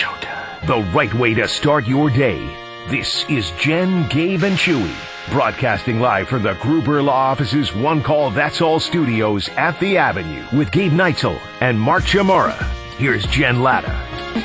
showtime. The right way to start your day. This is Jen, Gabe, and Chewy, broadcasting live from the Gruber Law Office's One Call That's All studios at the Avenue with Gabe Neitzel and Mark Chamara. Here's Jen Latta.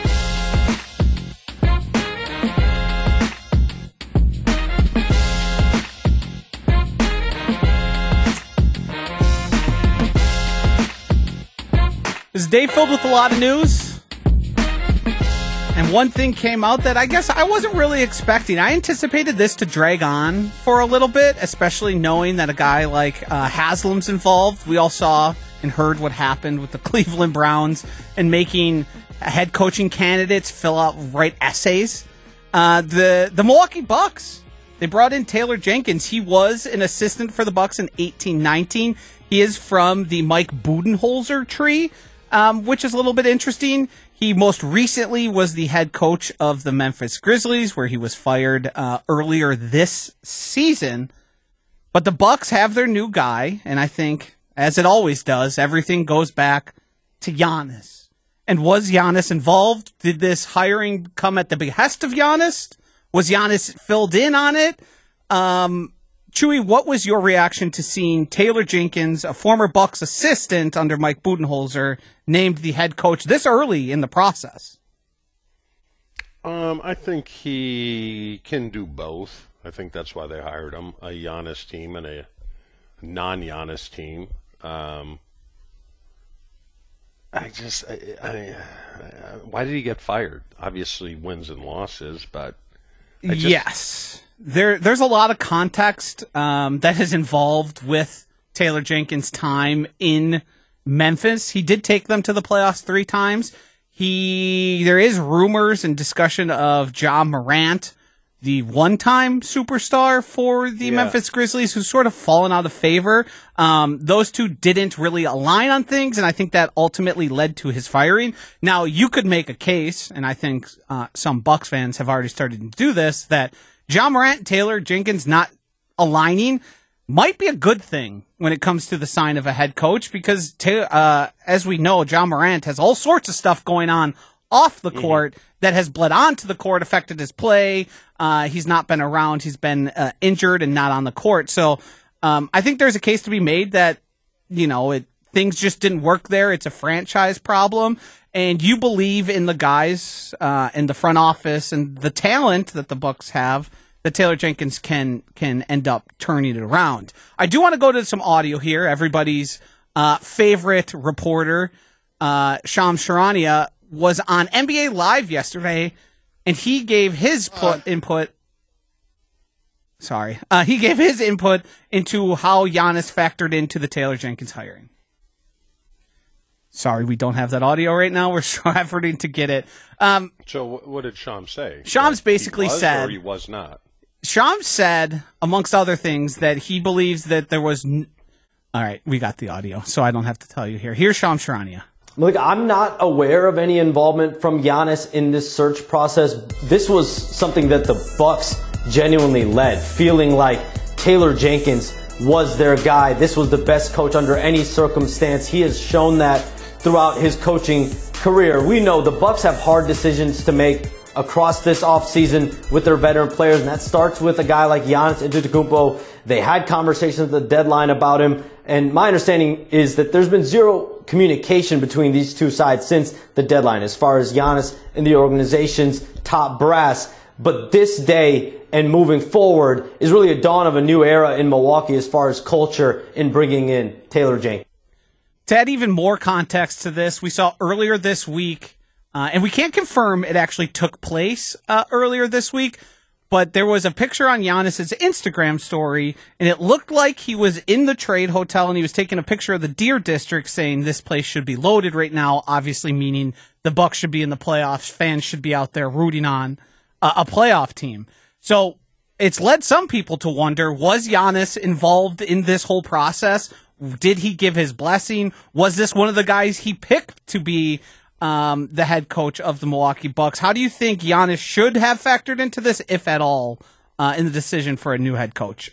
It was a day filled with a lot of news, and one thing came out that I guess I wasn't really expecting. I anticipated this to drag on for a little bit, especially knowing that a guy like Haslam's involved. We all saw and heard what happened with the Cleveland Browns and making head coaching candidates fill out write essays. The Milwaukee Bucks, they brought in Taylor Jenkins. He was an assistant for the Bucks in 18-19. He is from the Mike Budenholzer tree, which is a little bit interesting. He most recently was the head coach of the Memphis Grizzlies, where he was fired earlier this season. But the Bucks have their new guy, and I think, as it always does, everything goes back to Giannis. And was Giannis involved? Did this hiring come at the behest of Giannis? Was Giannis filled in on it? Chewy, what was your reaction to seeing Taylor Jenkins, a former Bucks assistant under Mike Budenholzer, named the head coach this early in the process? I think he can do both. I think that's why they hired him, a Giannis team and a non-Giannis team. Why did he get fired? Obviously wins and losses, but yes. There's a lot of context that is involved with Taylor Jenkins' time in Memphis. He did take them to the playoffs 3 times. There is rumors and discussion of Ja Morant, the one-time superstar for the Memphis Grizzlies, who's sort of fallen out of favor. Those two didn't really align on things, and I think that ultimately led to his firing. Now, you could make a case, and I think some Bucks fans have already started to do this, that Ja Morant, Taylor Jenkins not aligning might be a good thing when it comes to the sign of a head coach, because as we know, Ja Morant has all sorts of stuff going on off the court that has bled onto the court, affected his play. He's not been around. He's been injured and not on the court. So I think there's a case to be made that, things just didn't work there. It's a franchise problem. And you believe in the guys in the front office and the talent that the Bucks have, that Taylor Jenkins can end up turning it around. I do want to go to some audio here. Everybody's favorite reporter, Shams Charania, was on NBA Live yesterday, and he gave his input. He gave his input into how Giannis factored into the Taylor Jenkins hiring. Sorry, we don't have that audio right now. We're so efforting to get it. So what did Shams say? Shams basically said, or he was not. Shams said, amongst other things, that he believes that there was... All right, we got the audio, so I don't have to tell you here. Here's Shams Charania. Look, I'm not aware of any involvement from Giannis in this search process. This was something that the Bucks genuinely led, feeling like Taylor Jenkins was their guy. This was the best coach under any circumstance. He has shown that throughout his coaching career. We know the Bucks have hard decisions to make across this offseason with their veteran players, and that starts with a guy like Giannis Antetokounmpo. They had conversations at the deadline about him, and my understanding is that there's been zero communication between these two sides since the deadline as far as Giannis and the organization's top brass. But this day and moving forward is really a dawn of a new era in Milwaukee as far as culture in bringing in Taylor Jenkins. To add even more context to this, we saw earlier this week, and we can't confirm it actually took place earlier this week, but there was a picture on Giannis's Instagram story, and it looked like he was in the Trade Hotel, and he was taking a picture of the Deer District saying this place should be loaded right now, obviously meaning the Bucks should be in the playoffs, fans should be out there rooting on a playoff team. So it's led some people to wonder, was Giannis involved in this whole process? Did he give his blessing? Was this one of the guys he picked to be the head coach of the Milwaukee Bucks? How do you think Giannis should have factored into this, if at all, in the decision for a new head coach?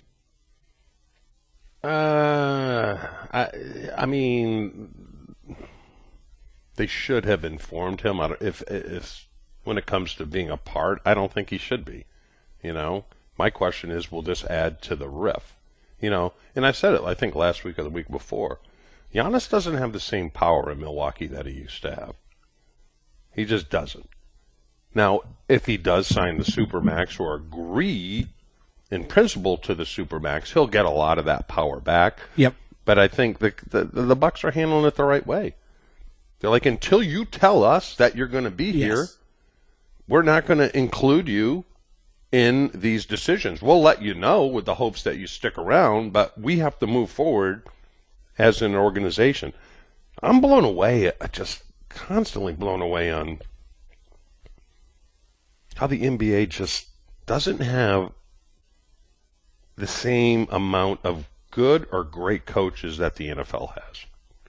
I mean, they should have informed him. If when it comes to being a part. I don't think he should be. You know, my question is, will this add to the riff? You know, and I said it, I think, last week or the week before. Giannis doesn't have the same power in Milwaukee that he used to have. He just doesn't. Now, if he does sign the Supermax or agree in principle to the Supermax, he'll get a lot of that power back. Yep. But I think the Bucks are handling it the right way. They're like, until you tell us that you're going to be here, we're not going to include you in these decisions. We'll let you know with the hopes that you stick around, but we have to move forward as an organization. I'm blown away, just constantly blown away on how the NBA just doesn't have the same amount of good or great coaches that the NFL has.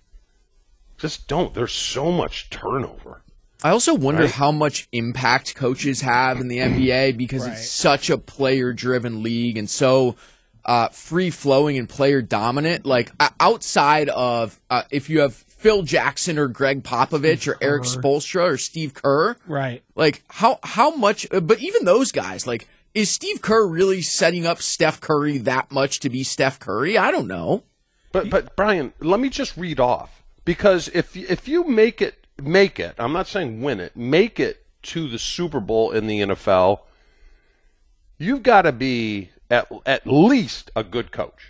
Just don't. There's so much turnover. I also wonder how much impact coaches have in the NBA because it's such a player-driven league and so free-flowing and player-dominant. Like, outside of if you have Phil Jackson or Greg Popovich or Eric Spoelstra or Steve Kerr. Right. Like, how much – but even those guys, like, is Steve Kerr really setting up Steph Curry that much to be Steph Curry? I don't know. But Brian, let me just read off. Because if you make it, I'm not saying win it, make it to the Super Bowl in the NFL, you've got to be at least a good coach.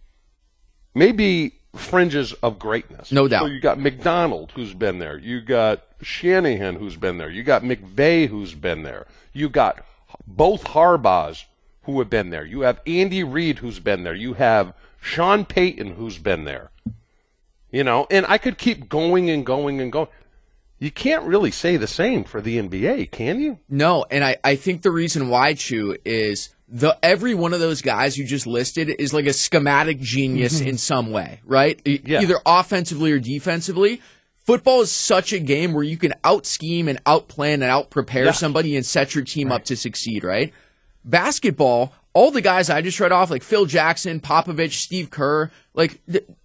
Maybe fringes of greatness. No doubt. So you got McDonald, who's been there. You got Shanahan, who's been there. You got McVay, who's been there. You got both Harbaughs, who have been there. You have Andy Reid, who's been there. You have Sean Payton, who's been there. You know, and I could keep going and going and going. You can't really say the same for the NBA, can you? No, and I think the reason why, Chew, is every one of those guys you just listed is like a schematic genius in some way, right? Yeah. Either offensively or defensively. Football is such a game where you can out-scheme and out-plan and out-prepare somebody and set your team up to succeed, right? Basketball, all the guys I just read off, like Phil Jackson, Popovich, Steve Kerr, like...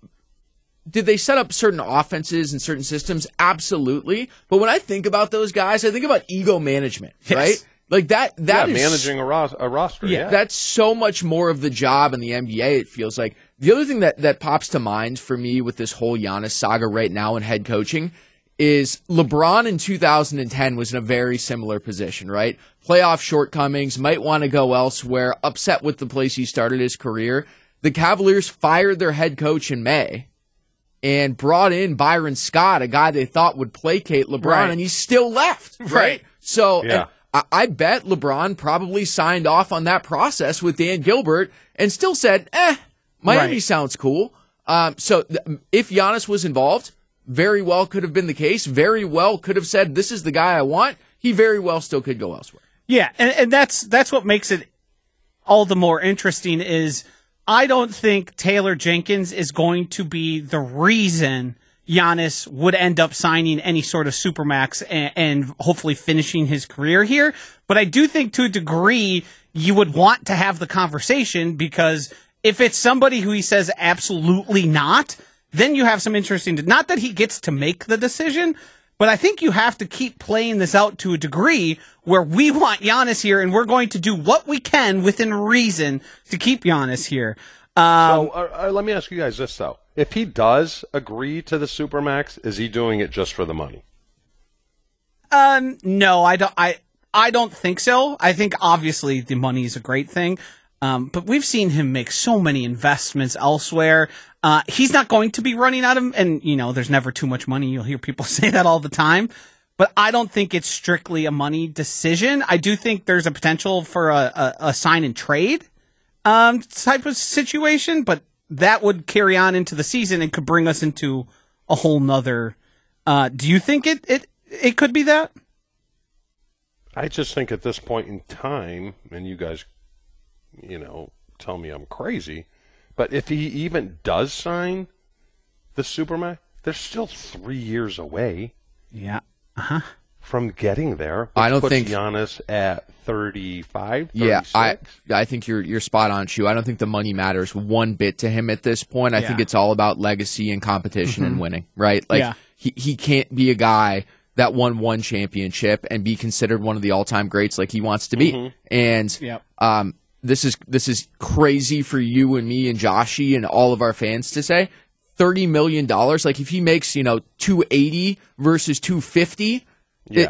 Did they set up certain offenses and certain systems? Absolutely. But when I think about those guys, I think about ego management, right? Like that is managing a roster. Yeah. That's so much more of the job in the NBA, it feels like. The other thing that pops to mind for me with this whole Giannis saga right now in head coaching is LeBron in 2010 was in a very similar position, right? Playoff shortcomings, might want to go elsewhere, upset with the place he started his career. The Cavaliers fired their head coach in May and brought in Byron Scott, a guy they thought would placate LeBron, and he still left, right? So I bet LeBron probably signed off on that process with Dan Gilbert and still said, Miami sounds cool. So if Giannis was involved, very well could have been the case, very well could have said, this is the guy I want. He very well still could go elsewhere. Yeah, and that's what makes it all the more interesting is I don't think Taylor Jenkins is going to be the reason Giannis would end up signing any sort of supermax and hopefully finishing his career here. But I do think to a degree you would want to have the conversation because if it's somebody who he says absolutely not, then you have some interesting, not that he gets to make the decision, but I think you have to keep playing this out to a degree where we want Giannis here and we're going to do what we can within reason to keep Giannis here. Let me ask you guys this, though. If he does agree to the Supermax, is he doing it just for the money? No, I don't think so. I think obviously the money is a great thing. But we've seen him make so many investments elsewhere. He's not going to be running out of, and you know, there's never too much money. You'll hear people say that all the time, but I don't think it's strictly a money decision. I do think there's a potential for a sign and trade, type of situation, but that would carry on into the season and could bring us into a whole nother, do you think it could be that? I just think at this point in time, and you guys, you know, tell me I'm crazy, but if he even does sign the Supermax, they're still 3 years away. Yeah. From getting there. I don't think Giannis at 35, 36. Yeah, I think you're spot on, Shu. I don't think the money matters one bit to him at this point. I think it's all about legacy and competition and winning, right? Like he can't be a guy that won one championship and be considered one of the all-time greats like he wants to be. And this is crazy for you and me and Joshy and all of our fans to say. $30 million, like if he makes, 280 versus 250, it's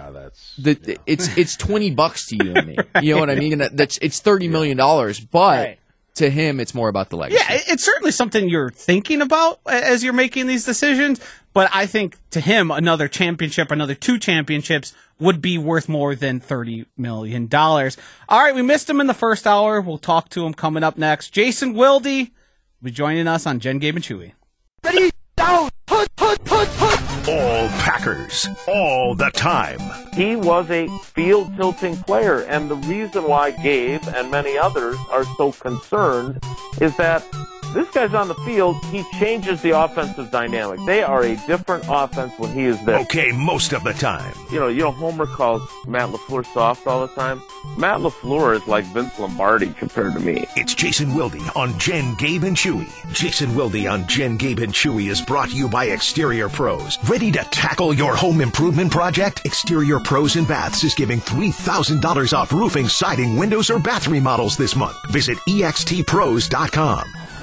$20 to you and me. You know what I mean? And it's $30 million, but to him, it's more about the legacy. Yeah, it's certainly something you're thinking about as you're making these decisions. But I think to him, another championship, another 2 championships would be worth more than $30 million. All right, we missed him in the first hour. We'll talk to him coming up next. Jason Wilde will be joining us on Jen, Gabe, and Chewy. Ready, down, put. All Packers, all the time. He was a field-tilting player, and the reason why Gabe and many others are so concerned is that this guy's on the field, he changes the offensive dynamic. They are a different offense when he is there. Okay, most of the time. Homer calls Matt LaFleur soft all the time. Matt LaFleur is like Vince Lombardi compared to me. It's Jason Wilde on Jen, Gabe, and Chewy. Jason Wilde on Jen, Gabe, and Chewy is brought to you by Exterior Pros. Ready to tackle your home improvement project? Exterior Pros and Baths is giving $3,000 off roofing, siding, windows, or bath remodels this month. Visit extpros.com.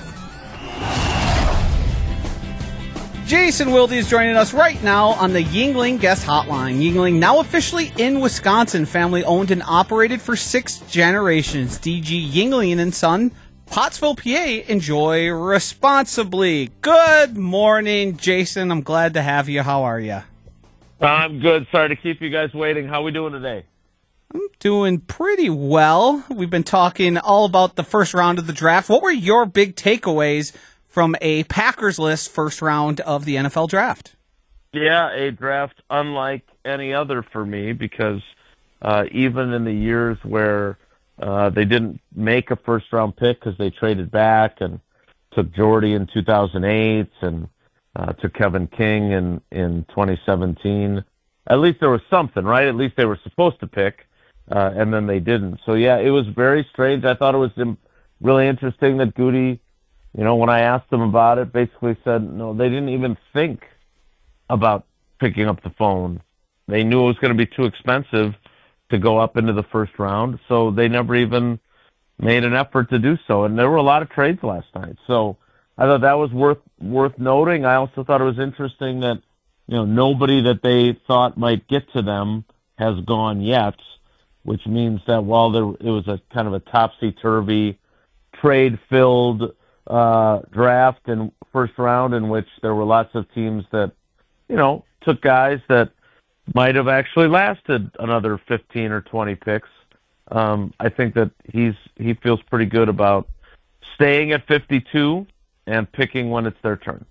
Jason Wilde is joining us right now on the Yuengling Guest Hotline. Yuengling, now officially in Wisconsin, family owned and operated for 6 generations. DG Yuengling and Son, Pottsville, PA. Enjoy responsibly. Good morning, Jason. I'm glad to have you. How are you? I'm good. Sorry to keep you guys waiting. How are we doing today? I'm doing pretty well. We've been talking all about the first round of the draft. What were your big takeaways from a Packers list first round of the NFL draft? Yeah, a draft unlike any other for me because even in the years where they didn't make a first-round pick because they traded back and took Jordy in 2008 and took Kevin King in 2017, at least there was something, right? At least they were supposed to pick, and then they didn't. So, yeah, it was very strange. I thought it was really interesting that Goody, when I asked them about it, basically said, no, they didn't even think about picking up the phone. They knew it was going to be too expensive to go up into the first round, so they never even made an effort to do so. And there were a lot of trades last night. So I thought that was worth noting. I also thought it was interesting that, nobody that they thought might get to them has gone yet, which means that while it was a kind of a topsy-turvy, trade-filled draft and first round in which there were lots of teams that, took guys that might have actually lasted another 15 or 20 picks. I think that he feels pretty good about staying at 52 and picking when it's their turn.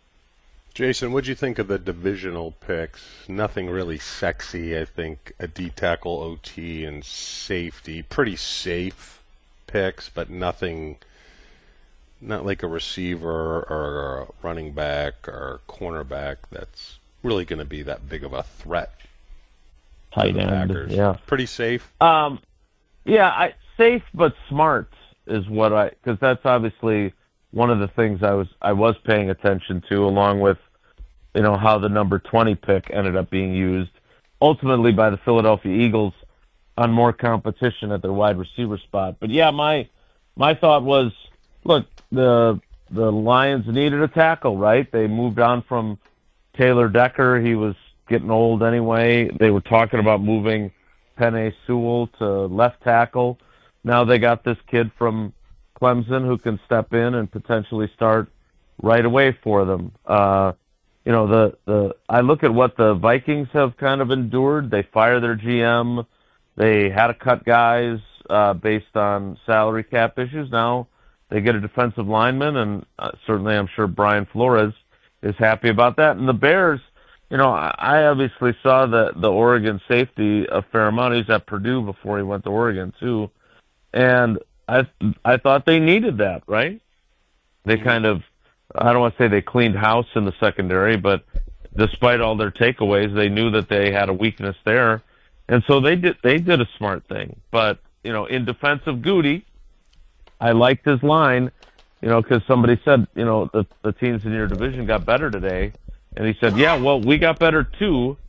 Jason, what'd you think of the divisional picks? Nothing really sexy, I think. A D-tackle, OT, and safety. Pretty safe picks, but nothing, not like a receiver or a running back or a cornerback that's really going to be that big of a threat. Tight end, Packers. Yeah. Pretty safe. Safe but smart is because that's obviously one of the things I was paying attention to, along with, how the number 20 pick ended up being used ultimately by the Philadelphia Eagles on more competition at their wide receiver spot. But yeah, my thought was, look, the Lions needed a tackle, right? They moved on from Taylor Decker. He was getting old anyway. They were talking about moving Penei Sewell to left tackle. Now they got this kid from Clemson who can step in and potentially start right away for them. I look at what the Vikings have kind of endured. They fire their GM. They had to cut guys based on salary cap issues. Now they get a defensive lineman, and certainly I'm sure Brian Flores is happy about that. And the Bears, I obviously saw the Oregon safety a fair amount. He's at Purdue before he went to Oregon too, and I thought they needed that, right? They kind of, I don't want to say they cleaned house in the secondary, but despite all their takeaways, they knew that they had a weakness there, and so they did a smart thing. But in defense of Goody, I liked his line, because somebody said, the teams in your division got better today. And he said, yeah, well, we got better too.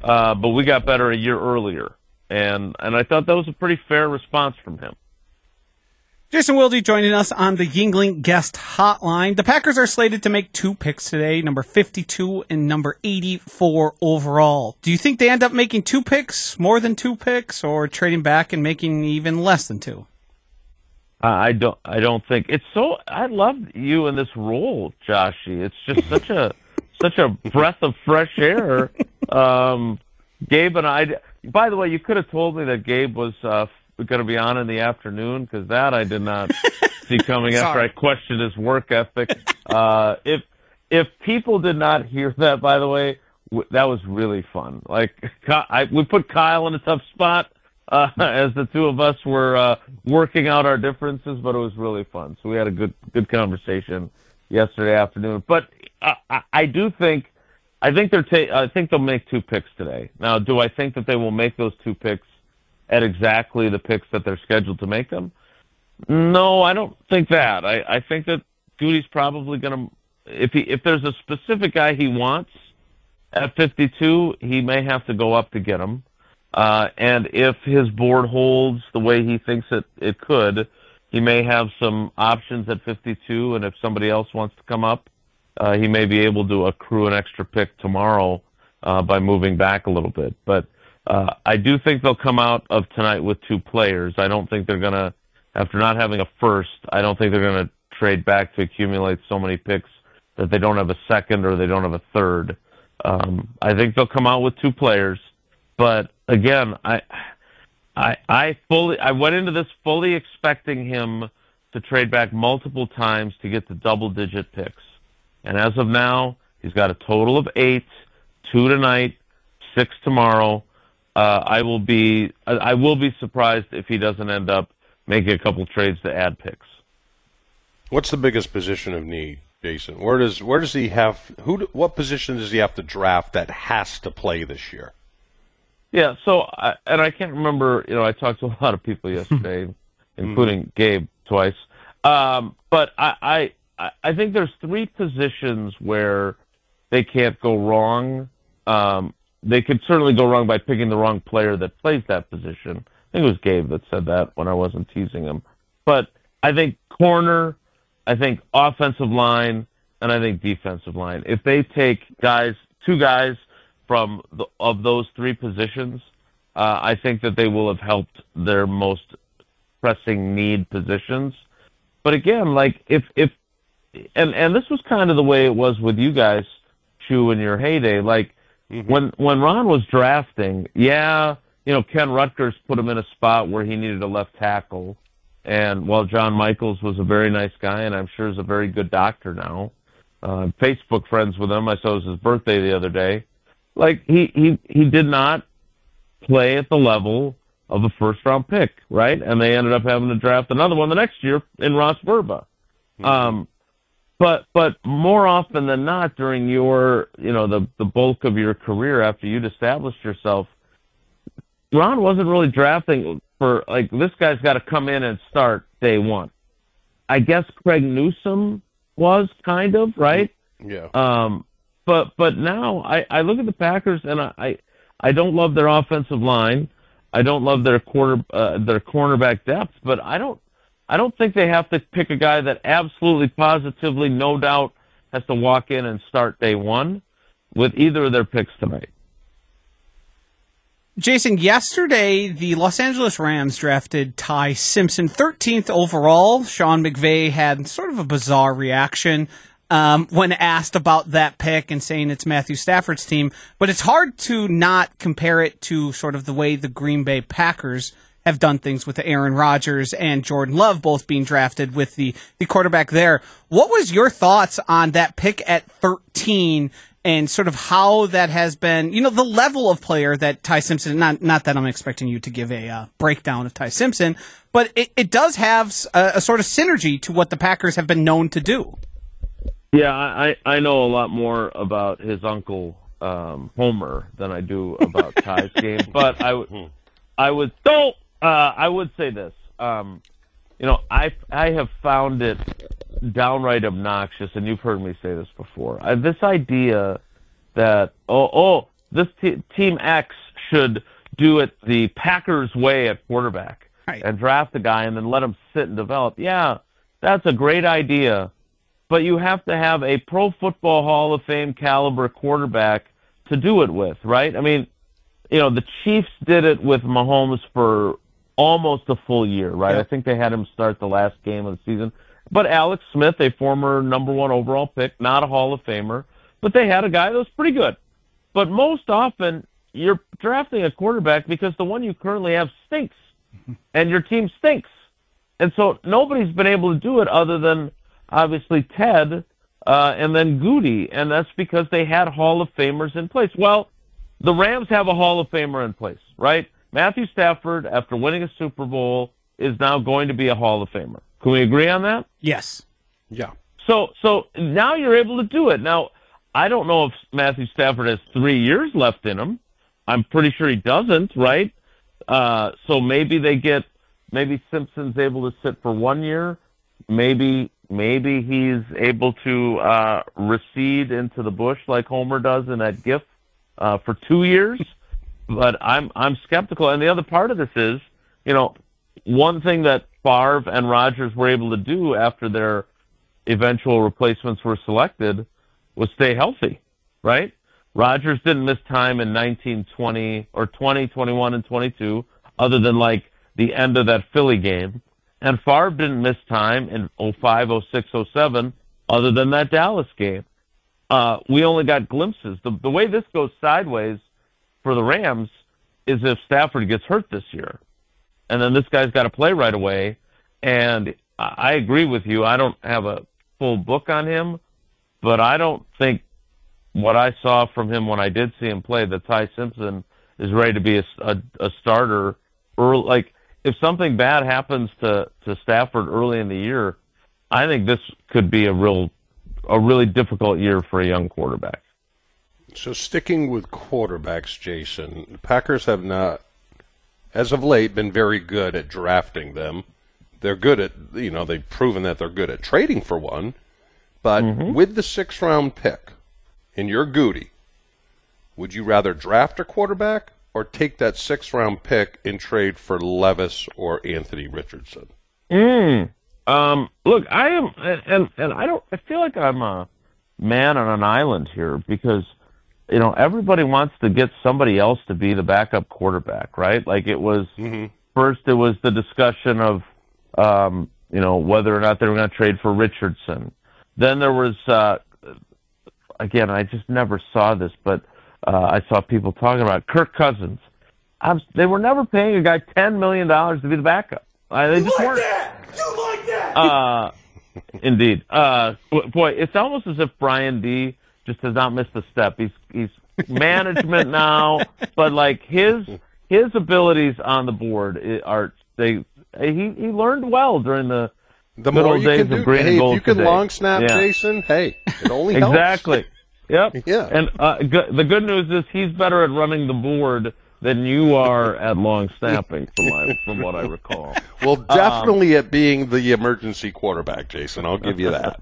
but we got better a year earlier. And I thought that was a pretty fair response from him. Jason Wilde joining us on the Yuengling guest hotline. The Packers are slated to make 2 picks today, number 52 and number 84 overall. Do you think they end up making 2 picks, more than 2 picks, or trading back and making even less than 2? I don't think it's so. I love you in this role, Joshy. It's just such a breath of fresh air. Gabe and I. By the way, you could have told me that Gabe was going to be on in the afternoon, because that I did not see coming after I questioned his work ethic. If people did not hear that, by the way, that was really fun. Like we put Kyle in a tough spot as the two of us were working out our differences, but it was really fun. So we had a good conversation yesterday afternoon. But I do think I think they'll make 2 picks today. Now, do I think that they will make those 2 picks at exactly the picks that they're scheduled to make them? No, I don't think that. I think that Goody's probably going to, if there's a specific guy he wants at 52, he may have to go up to get him. And if his board holds the way he thinks it could, he may have some options at 52, and if somebody else wants to come up, he may be able to accrue an extra pick tomorrow by moving back a little bit. But I do think they'll come out of tonight with 2 players. I don't think they're going to, after not having a first, I don't think they're going to trade back to accumulate so many picks that they don't have a second or they don't have a third. I think they'll come out with 2 players. But again, I went into this fully expecting him to trade back multiple times to get to double-digit picks. And as of now, he's got a total of 8, 2 tonight, 6 tomorrow. I will be surprised if he doesn't end up making a couple trades to add picks. What's the biggest position of need, Jason? Where does he have what position does he have to draft that has to play this year? Yeah, so I can't remember. I talked to a lot of people yesterday, including Gabe twice. But I think there's 3 positions where they can't go wrong. They could certainly go wrong by picking the wrong player that plays that position. I think it was Gabe that said that when I wasn't teasing him. But I think corner, I think offensive line, and I think defensive line. If they take 2 guys from of those 3 positions, I think that they will have helped their most pressing need positions. But again, like if and this was kind of the way it was with you guys, Chew, in your heyday. Like when Ron was drafting, Ken Rutgers put him in a spot where he needed a left tackle, and while John Michaels was a very nice guy, and I'm sure is a very good doctor now, Facebook friends with him. I saw it was his birthday the other day. Like he did not play at the level of a first-round pick, right? And they ended up having to draft another one the next year in Ross Verba. But more often than not, during your, the bulk of your career after you'd established yourself, Ron wasn't really drafting for, like, this guy's got to come in and start day one. I guess Craig Newsome was kind of, right? Yeah. But now I look at the Packers and I don't love their offensive line. I don't love their cornerback depth, but I don't think they have to pick a guy that absolutely, positively, no doubt has to walk in and start day one with either of their picks tonight. Jason, yesterday the Los Angeles Rams drafted Ty Simpson 13th overall. Sean McVay had sort of a bizarre reaction when asked about that pick and saying it's Matthew Stafford's team. But it's hard to not compare it to sort of the way the Green Bay Packers have done things with Aaron Rodgers and Jordan Love both being drafted with the quarterback there. What was your thoughts on that pick at 13 and sort of how that has been, the level of player that Ty Simpson, not that I'm expecting you to give a breakdown of Ty Simpson, but it does have a sort of synergy to what the Packers have been known to do. Yeah, I know a lot more about his uncle Homer than I do about Ty's game, but I would say this. I have found it downright obnoxious, and you've heard me say this before. This idea that team X should do it the Packers way at quarterback and draft a guy and then let him sit and develop. Yeah, that's a great idea, but you have to have a Pro Football Hall of Fame caliber quarterback to do it with, right? I mean, the Chiefs did it with Mahomes for almost a full year, right? Yeah. I think they had him start the last game of the season. But Alex Smith, a former number 1 overall pick, not a Hall of Famer, but they had a guy that was pretty good. But most often, you're drafting a quarterback because the one you currently have stinks, and your team stinks. And so nobody's been able to do it other than, obviously, Ted and then Goody, and that's because they had Hall of Famers in place. Well, the Rams have a Hall of Famer in place, right? Matthew Stafford, after winning a Super Bowl, is now going to be a Hall of Famer. Can we agree on that? Yes. Yeah. So now you're able to do it. Now, I don't know if Matthew Stafford has 3 years left in him. I'm pretty sure he doesn't, right? So maybe Simpson's able to sit for 1 year. Maybe he's able to recede into the bush like Homer does in that GIF for 2 years. But I'm skeptical. And the other part of this is, one thing that Favre and Rodgers were able to do after their eventual replacements were selected was stay healthy, right? Rodgers didn't miss time in 19, 20, or 20, 21, and 22, other than like the end of that Philly game. And Favre didn't miss time in 05, 06, 07, other than that Dallas game. We only got glimpses. The way this goes sideways for the Rams is if Stafford gets hurt this year. And then this guy's got to play right away. And I agree with you. I don't have a full book on him, but I don't think what I saw from him when I did see him play, that Ty Simpson is ready to be a starter early. Like, if something bad happens to Stafford early in the year, I think this could be a really difficult year for a young quarterback. So sticking with quarterbacks, Jason, the Packers have not, as of late, been very good at drafting them. They're good at, they've proven that they're good at trading for one. But with the 6th-round pick in your Goody, would you rather draft a quarterback or take that 6th-round pick and trade for Levis or Anthony Richardson? Look, I am, and I feel like I'm a man on an island here because, everybody wants to get somebody else to be the backup quarterback, right? Like it was, first it was the discussion of, whether or not they were going to trade for Richardson. Then there was, again, I just never saw this, but I saw people talking about Kirk Cousins. They were never paying a guy $10 million to be the backup. They just weren't. You like that? Indeed. Boy, it's almost as if Brian D. just has not missed a step. He's management now, but like his abilities on the board he learned well during the good more old you days can do, of green and if gold you can today. long snap, Jason, hey, it only helps. Exactly. Yep. Yeah. And the good news is he's better at running the board than you are at long snapping, from what I recall. Well, definitely at being the emergency quarterback, Jason. I'll give you that.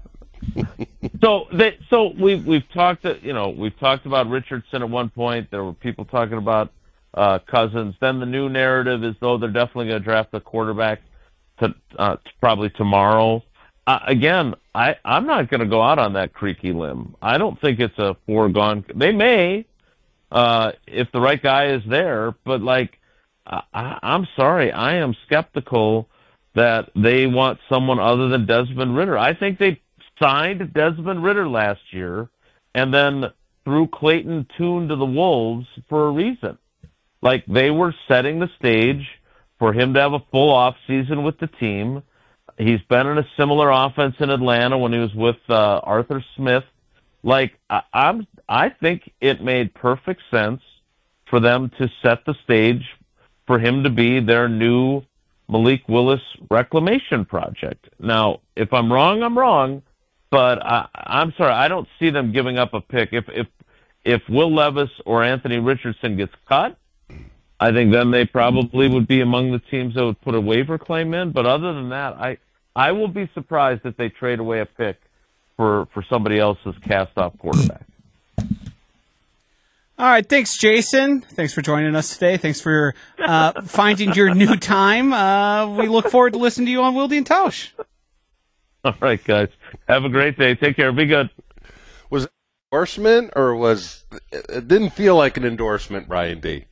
So we've talked about Richardson at one point. There were people talking about Cousins. Then the new narrative is though they're definitely going to draft a quarterback probably tomorrow. Again, I'm not going to go out on that creaky limb. I don't think it's a foregone. They may, if the right guy is there, but I'm sorry, I am skeptical that they want someone other than Desmond Ridder. I think they signed Desmond Ridder last year and then threw Clayton Tune to the Wolves for a reason. Like, they were setting the stage for him to have a full off season with the team. He's been in a similar offense in Atlanta when he was with Arthur Smith. Like, I think it made perfect sense for them to set the stage for him to be their new Malik Willis reclamation project. Now, if I'm wrong, I'm wrong, but I'm sorry, I don't see them giving up a pick. If Will Levis or Anthony Richardson gets cut, I think then they probably would be among the teams that would put a waiver claim in. But other than that, I will be surprised if they trade away a pick for somebody else's cast-off quarterback. All right, thanks, Jason. Thanks for joining us today. Thanks for finding your new time. We look forward to listening to you on Wilde and Tausch. All right, guys. Have a great day. Take care. Be good. Was it an endorsement or it didn't feel like an endorsement, Brian D?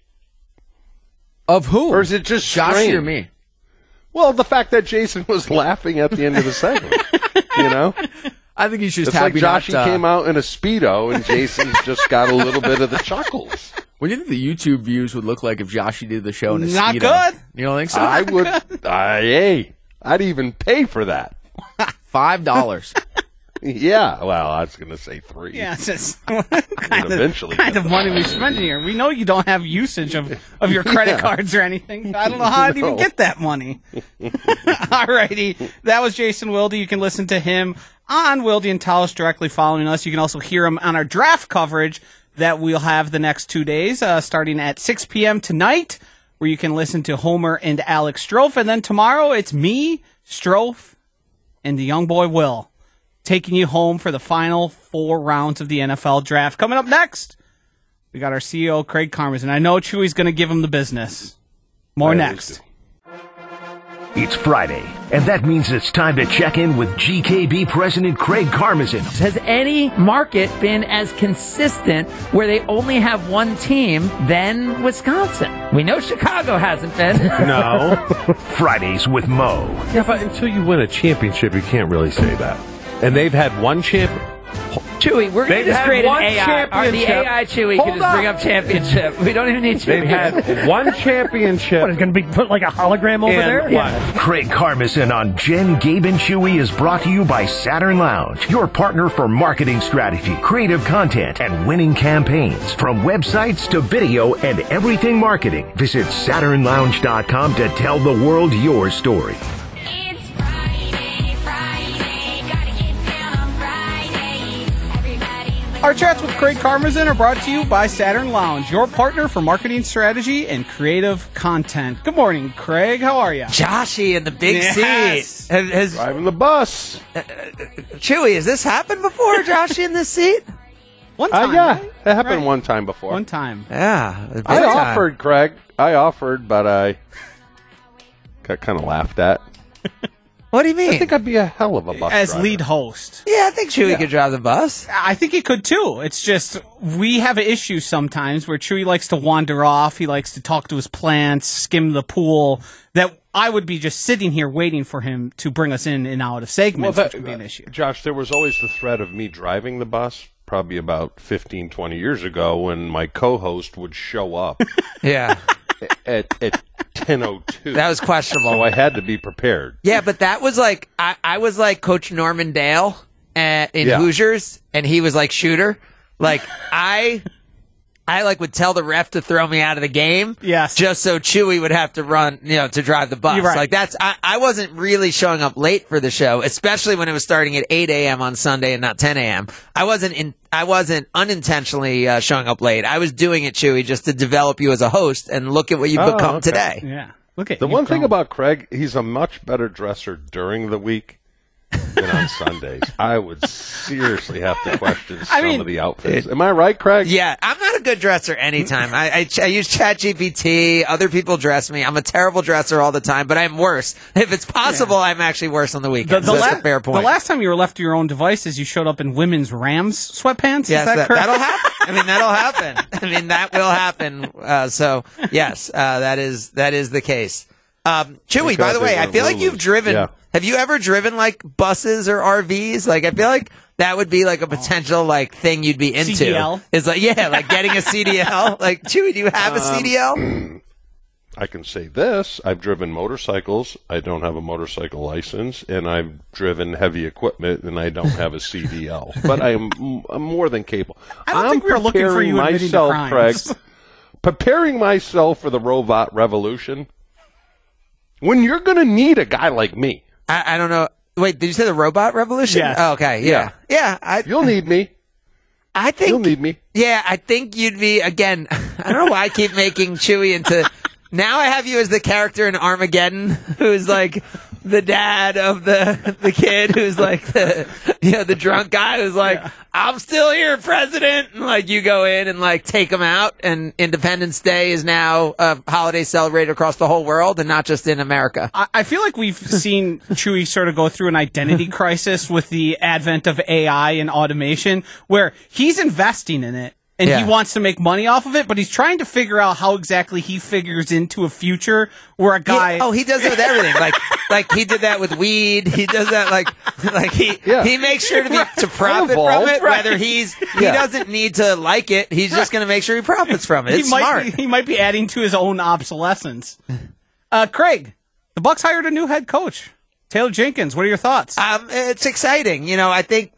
Of who? Or is it just Josh strange? or me? Well, the fact that Jason was laughing at the end of the segment, you know? I think he's just It's happy like Joshy not, came out in a Speedo and Jason's just got a little bit of the chuckles. What do you think the YouTube views would look like if Joshy did the show in a Not Speedo? good. You don't think so? I would, hey, I'd even pay for that. $5. Yeah, well, I was going to say $3. Yeah, it's just eventually kind get of money we spend here. We know you don't have usage of your credit cards or anything. I don't know how I'd even get that money. All righty. That was Jason Wilde. You can listen to him on Wilde and Tausch directly following us. You can also hear him on our draft coverage that we'll have the next 2 days, starting at 6 p.m. tonight, where you can listen to Homer and Alex Strofe. And then tomorrow, it's me, Strofe, and the young boy Will, taking you home for the final 4 rounds of the NFL draft. Coming up next, we got our CEO, Craig Karmazin. I know Chewy's going to give him the business. More next. It's Friday, and that means it's time to check in with GKB President Craig Karmazin. Has any market been as consistent where they only have one team than Wisconsin? We know Chicago hasn't been. No. Fridays with Mo. Yeah, but until you win a championship, you can't really say that. And they've had one champion. Chewy, we're going to just create an AI. Or the championship. AI Chewy can just bring up championship. We don't even need Chewy. They've had one championship. What, is going to be put like a hologram over there? Yeah. Craig Karmazin on Jen, Gabe, and Chewy is brought to you by Saturn Lounge, your partner for marketing strategy, creative content, and winning campaigns. From websites to video and everything marketing, visit SaturnLounge.com to tell the world your story. Our chats with Craig Karmazin are brought to you by Saturn Lounge, your partner for marketing strategy and creative content. Good morning, Craig. How are you? Joshy in the big seat. Has driving the bus. Chewy, has this happened before, Joshy in this seat? One time. Yeah, right? it happened one time before. One time. Yeah. I offered, Craig. I offered, but I got kind of laughed at. What do you mean? I think I'd be a hell of a bus As driver. lead host. Yeah, I think Chewy could drive the bus. I think he could too. It's just we have an issue sometimes where Chewy likes to wander off. He likes to talk to his plants, skim the pool. That I would be just sitting here waiting for him to bring us in and out of segments, which would be an issue. Josh, there was always the threat of me driving the bus, probably about 15, 20 years ago, when my co-host would show up Yeah. at 10:02. That was questionable. So I had to be prepared. Yeah, but that was like, I was like Coach Norman Dale in Hoosiers, and he was like Shooter. Like, I like would tell the ref to throw me out of the game. Yes. Just so Chewy would have to run, to drive the bus. You're right. Like I wasn't really showing up late for the show, especially when it was starting at 8 a.m. on Sunday and not 10 a.m. I wasn't unintentionally showing up late. I was doing it, Chewy, just to develop you as a host, and look at what you've become today. Yeah. Look at The you one thing grown. about Craig, he's a much better dresser during the week than on Sundays. I would seriously have to question some of the outfits. Am I right, Craig? Yeah, I'm not a good dresser anytime. I use ChatGPT. Other people dress me. I'm a terrible dresser all the time, but I'm worse. If it's possible, I'm actually worse on the weekends. That's a fair point. The last time you were left to your own devices, you showed up in women's Rams sweatpants. Yes, Is that correct? that'll happen. That'll happen. That will happen. So, yes, that is the case. Chewy, by the way, I feel like you've driven. Yeah. Have you ever driven like buses or RVs? Like, I feel like that would be like a potential like thing you'd be into. CDL? Is like like getting a CDL. Like, Chewy, do you have a CDL? I can say this. I've driven motorcycles. I don't have a motorcycle license. And I've driven heavy equipment, and I don't have a CDL. But I'm more than capable. I don't think we were looking for you admitting to crimes. Craig, preparing myself for the robot revolution, when you're going to need a guy like me. I don't know. Wait, did you say the robot revolution? Yes. Oh, okay. Yeah. You'll need me. I think You'll need me. Yeah, I think you'd be, again, I don't know why I keep making Chewy into, now I have you as the character in Armageddon who's like the dad of the kid who's like the drunk guy who's like, I'm still here, President. And like you go in and like take him out, and Independence Day is now a holiday celebrated across the whole world and not just in America. I feel like we've seen Chewy sort of go through an identity crisis with the advent of AI and automation, where he's investing in it. And he wants to make money off of it, but he's trying to figure out how exactly he figures into a future where a guy. He does it with everything. Like he did that with weed. He does that like he makes sure to profit from it. Whether he doesn't need to like it, he's just going to make sure he profits from it. It's smart. He might be adding to his own obsolescence. Craig, the Bucks hired a new head coach, Taylor Jenkins. What are your thoughts? It's exciting. You know, I think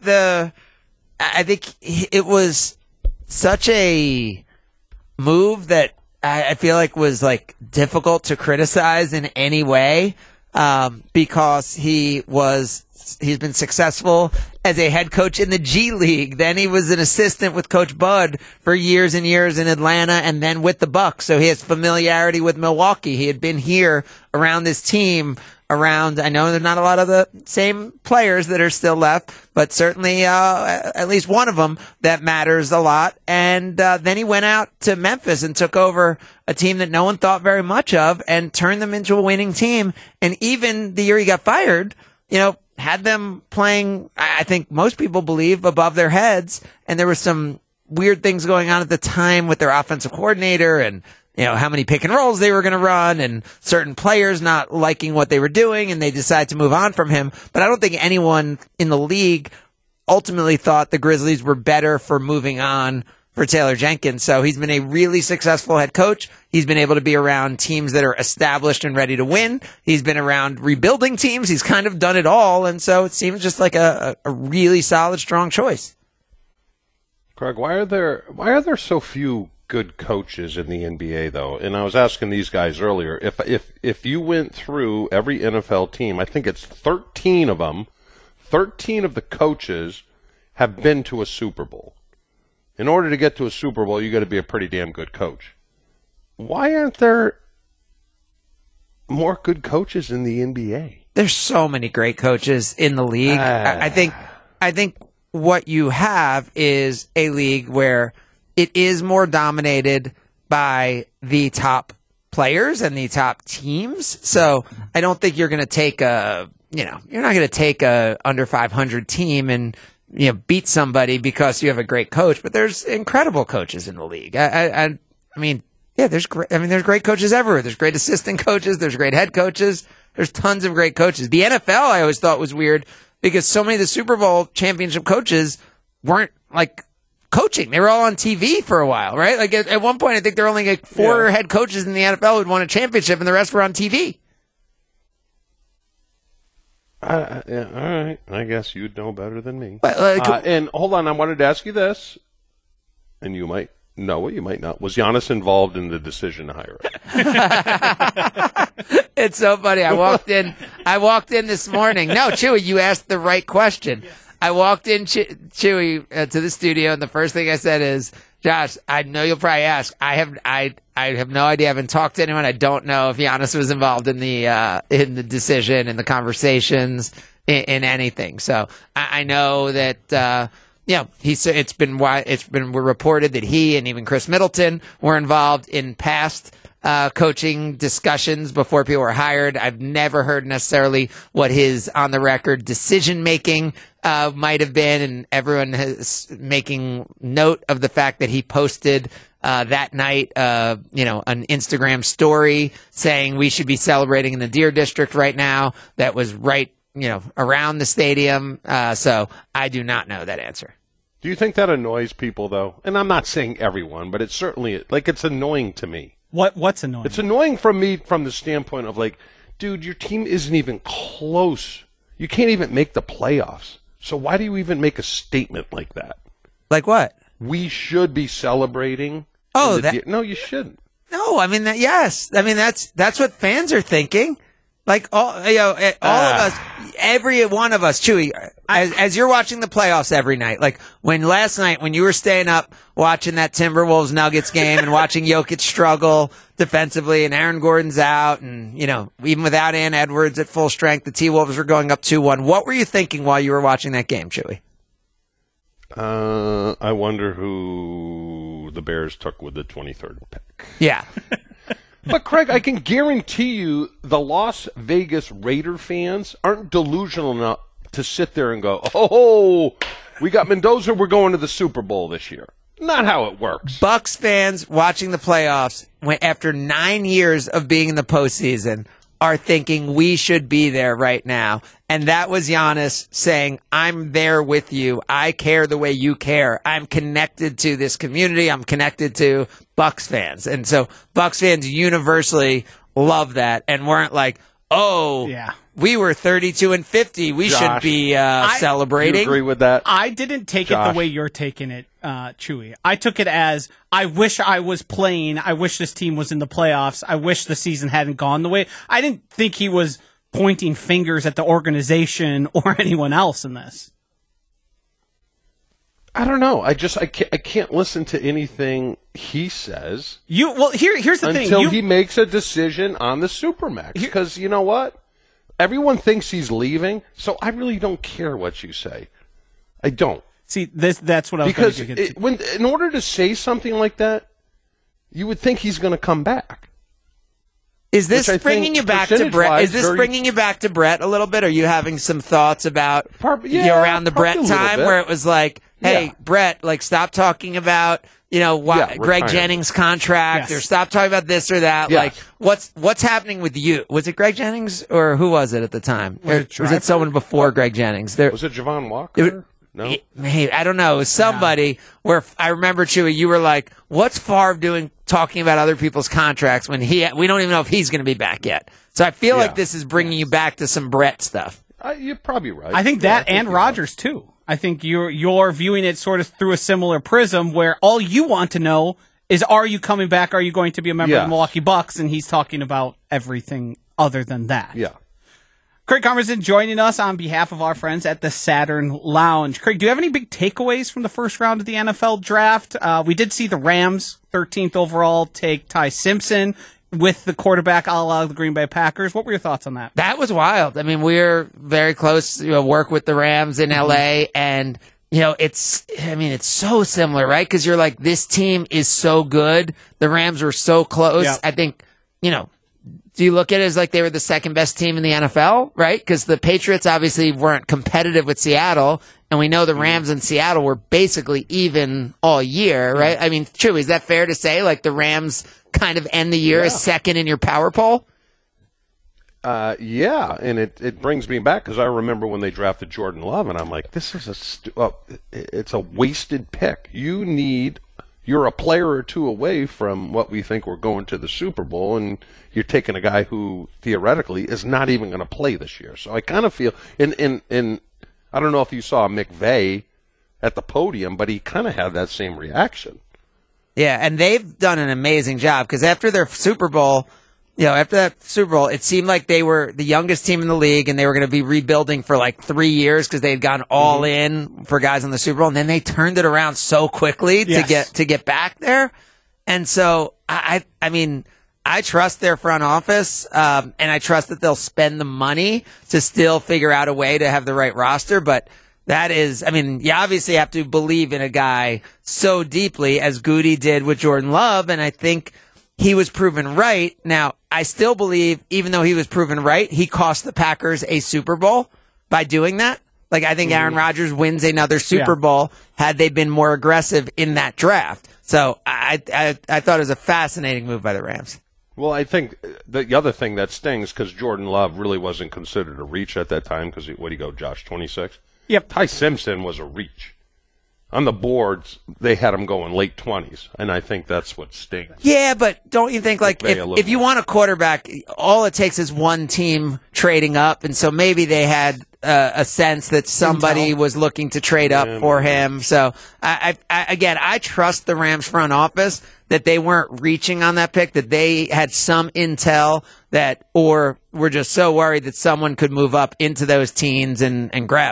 it was such a move that I feel like was like difficult to criticize in any way, because he's been successful as a head coach in the G League. Then he was an assistant with Coach Bud for years and years in Atlanta, and then with the Bucks. So he has familiarity with Milwaukee. He had been here around this team. I know there's not a lot of the same players that are still left, but certainly at least one of them that matters a lot. And then he went out to Memphis and took over a team that no one thought very much of and turned them into a winning team. And even the year he got fired, you know, had them playing, I think most people believe, above their heads. And there were some weird things going on at the time with their offensive coordinator and, you know, how many pick and rolls they were going to run and certain players not liking what they were doing, and they decided to move on from him. But I don't think anyone in the league ultimately thought the Grizzlies were better for moving on for Taylor Jenkins. So he's been a really successful head coach. He's been able to be around teams that are established and ready to win. He's been around rebuilding teams. He's kind of done it all. And so it seems just like a really solid, strong choice. Craig, why are there so few good coaches in the NBA, though? And I was asking these guys earlier, if you went through every NFL team, I think it's 13 of them, 13 of the coaches have been to a Super Bowl. In order to get to a Super Bowl, you got to be a pretty damn good coach. Why aren't there more good coaches in the NBA? There's so many great coaches in the league. I think what you have is a league where it is more dominated by the top players and the top teams. So I don't think you're going to take you're not going to take a under 500 team and, you know, beat somebody because you have a great coach. But there's incredible coaches in the league. I mean, there's great coaches everywhere. There's great assistant coaches. There's great head coaches. There's tons of great coaches. The NFL I always thought was weird because so many of the Super Bowl championship coaches weren't like coaching. They were all on TV for a while, right? Like at one point, I think there were only like 4 head coaches in the NFL who'd won a championship, and the rest were on TV. All right. I guess you'd know better than me. But, and hold on, I wanted to ask you this, and you might know it, you might not. Was Giannis involved in the decision to hire him? It's so funny. I walked in this morning. No, Chewy, you asked the right question. I walked in, Chewy, to the studio, and the first thing I said is, Josh, I know you'll probably ask. I have no idea. I haven't talked to anyone. I don't know if Giannis was involved in the decision, in the conversations, in anything. So I know that it's been reported that he and even Chris Middleton were involved in past coaching discussions before people were hired. I've never heard necessarily what his on the record decision making might have been, and everyone is making note of the fact that he posted that night, an Instagram story saying we should be celebrating in the Deer District right now. That was right, around the stadium. So I do not know that answer. Do you think that annoys people, though? And I'm not saying everyone, but it's certainly it's annoying to me. What's annoying? It's annoying from me from the standpoint of dude, your team isn't even close. You can't even make the playoffs. So why do you even make a statement like that? Like what? We should be celebrating. Oh, no, you shouldn't. No, I mean yes. I mean that's what fans are thinking. Like all of us, every one of us, Chewy. As you're watching the playoffs every night, like last night when you were staying up watching that Timberwolves Nuggets game and watching Jokic struggle defensively and Aaron Gordon's out and, even without Ann Edwards at full strength, the T-Wolves were going up 2-1. What were you thinking while you were watching that game, Chewy? I wonder who the Bears took with the 23rd pick. Yeah. But, Craig, I can guarantee you the Las Vegas Raider fans aren't delusional enough to sit there and go, oh, we got Mendoza, we're going to the Super Bowl this year. Not how it works. Bucks fans watching the playoffs after 9 years of being in the postseason are thinking we should be there right now. And that was Giannis saying, I'm there with you. I care the way you care. I'm connected to this community. I'm connected to Bucks fans. And so Bucks fans universally love that and weren't like, oh, yeah, we were 32-50. We should be celebrating. Do you agree with that? I didn't take it the way you're taking it, Chewy. I took it as, I wish I was playing. I wish this team was in the playoffs. I wish the season hadn't gone the way. I didn't think he was pointing fingers at the organization or anyone else in this. I don't know. I can't listen to anything he says. Here's the thing. Until he makes a decision on the Supermax. Because you know what? Everyone thinks he's leaving, so I really don't care what you say. I don't. See, that's what I was because going to get to. In order to say something like that, you would think he's going to come back. Is this bringing you back to Brett? Is this bringing you back to Brett a little bit? Are you having some thoughts about around the Brett time where it was like, hey, Brett, stop talking about Greg Jennings' contract or stop talking about this or that. Like, what's happening with you? Was it Greg Jennings or who was it at the time? Was it someone before Greg Jennings? Was it Javon Walker? No, I don't know. It was somebody where I remember, Chewy, you were like, what's Favre doing talking about other people's contracts when we don't even know if he's going to be back yet. So I feel like this is bringing you back to some Brett stuff. You're probably right. I think that and Rodgers too. I think you're viewing it sort of through a similar prism where all you want to know is, are you coming back? Are you going to be a member of the Milwaukee Bucks? And he's talking about everything other than that. Yeah. Craig Karmazin joining us on behalf of our friends at the Saturn Lounge. Craig, do you have any big takeaways from the first round of the NFL draft? We did see the Rams, 13th overall, take Ty Simpson with the quarterback a la the Green Bay Packers. What were your thoughts on that? That was wild. I mean, we're very close to work with the Rams in LA, and it's so similar, right? Because you're like, this team is so good. The Rams were so close. Yep. I think, do you look at it as like they were the second best team in the NFL, right? Because the Patriots obviously weren't competitive with Seattle, and we know the Rams and Seattle were basically even all year, right? I mean, true, is that fair to say? Like the Rams kind of end the year as second in your power poll? Yeah, and it brings me back because I remember when they drafted Jordan Love, and I'm like, this is it's a wasted pick. You're a player or two away from what we think we're going to the Super Bowl, and you're taking a guy who theoretically is not even going to play this year. So I kind of feel, and I don't know if you saw McVay at the podium, but he kind of had that same reaction. Yeah, and they've done an amazing job because after their Super Bowl, after that Super Bowl, it seemed like they were the youngest team in the league and they were going to be rebuilding for like 3 years because they had gone all in for guys in the Super Bowl. And then they turned it around so quickly to get back there. And so, I mean, I trust their front office, and I trust that they'll spend the money to still figure out a way to have the right roster. But that is, I mean, you obviously have to believe in a guy so deeply as Goody did with Jordan Love. And I think he was proven right. Now, I still believe, even though he was proven right, he cost the Packers a Super Bowl by doing that. Like, I think Aaron Rodgers wins another Super Bowl had they been more aggressive in that draft. So I thought it was a fascinating move by the Rams. Well, I think the other thing that stings, because Jordan Love really wasn't considered a reach at that time, because what do you go, Josh, 26? Yep. Ty Simpson was a reach. On the boards, they had him going late 20s, and I think that's what stings. Yeah, but don't you think, like, if you want a quarterback, all it takes is one team trading up, and so maybe they had a sense that somebody was looking to trade up for him. So, I trust the Rams front office that they weren't reaching on that pick, that they had some intel or were just so worried that someone could move up into those teens and grab them.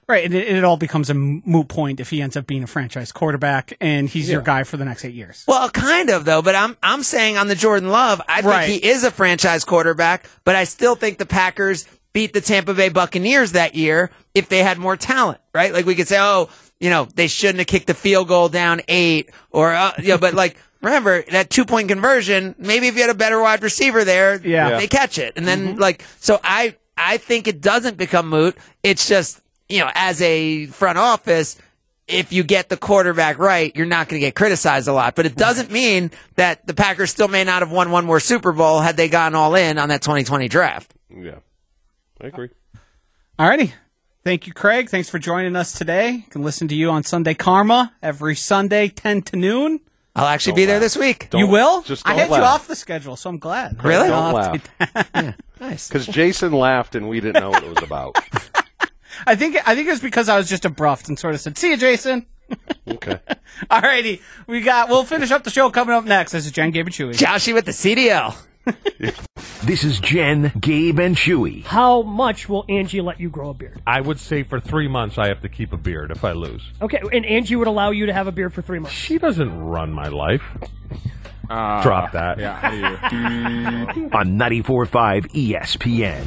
Right, and it all becomes a moot point if he ends up being a franchise quarterback and he's your guy for the next 8 years. Well, kind of though, but I'm saying on the Jordan Love, I think he is a franchise quarterback, but I still think the Packers beat the Tampa Bay Buccaneers that year if they had more talent, right? Like we could say, they shouldn't have kicked the field goal down 8 or, but like, remember that 2-point conversion, maybe if you had a better wide receiver there, they catch it. And then so I think it doesn't become moot. It's just, as a front office, if you get the quarterback right, you're not going to get criticized a lot. But it doesn't mean that the Packers still may not have won one more Super Bowl had they gone all in on that 2020 draft. Yeah, I agree. All righty. Thank you, Craig. Thanks for joining us today. You can listen to you on Sunday Karma every Sunday, 10 to noon. I'll actually be there this week. You will? Just I don't had laugh. you off the schedule, so I'm glad. Really? Don't laugh. Yeah, nice. Because Jason laughed and we didn't know what it was about. I think it was because I was just abrupt and sort of said, "See you, Jason." Okay. All righty. We'll finish up the show coming up next. This is Jen, Gabe, and Chewy. Joshy with the CDL. This is Jen, Gabe, and Chewy. How much will Angie let you grow a beard? I would say for 3 months I have to keep a beard if I lose. Okay, and Angie would allow you to have a beard for 3 months. She doesn't run my life. Drop that. Yeah, how do you? On 94.5 ESPN.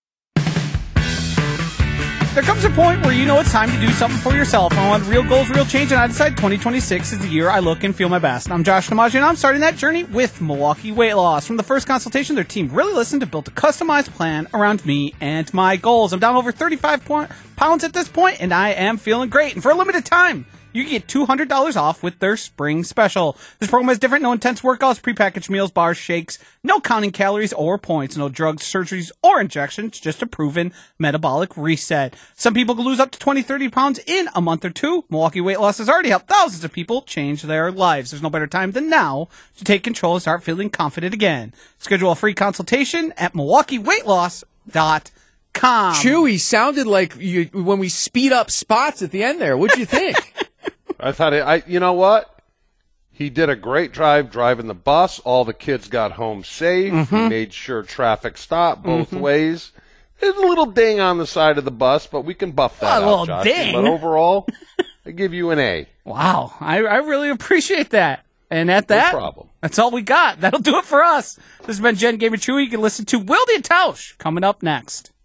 There comes a point where you know it's time to do something for yourself. I want real goals, real change, and I decide 2026 is the year I look and feel my best. I'm Josh Namaji, and I'm starting that journey with Milwaukee Weight Loss. From the first consultation, their team really listened and built a customized plan around me and my goals. I'm down over 35 pounds at this point, and I am feeling great. And for a limited time, you can get $200 off with their spring special. This program has different, no intense workouts, prepackaged meals, bars, shakes, no counting calories or points, no drugs, surgeries, or injections, just a proven metabolic reset. Some people can lose up to 20, 30 pounds in a month or two. Milwaukee Weight Loss has already helped thousands of people change their lives. There's no better time than now to take control and start feeling confident again. Schedule a free consultation at MilwaukeeWeightLoss.com. Chewy sounded like you when we speed up spots at the end there. What'd you think? I thought, you know what? He did a great drive driving the bus. All the kids got home safe. Mm-hmm. He made sure traffic stopped both ways. There's a little ding on the side of the bus, but we can buff that A out, little Josh. ding? But overall, I give you an A. Wow, I really appreciate that. And at that, problem. That's all we got. That'll do it for us. This has been Jen, Gabe, and Chewy. You can listen to Wildy and Tausch coming up next.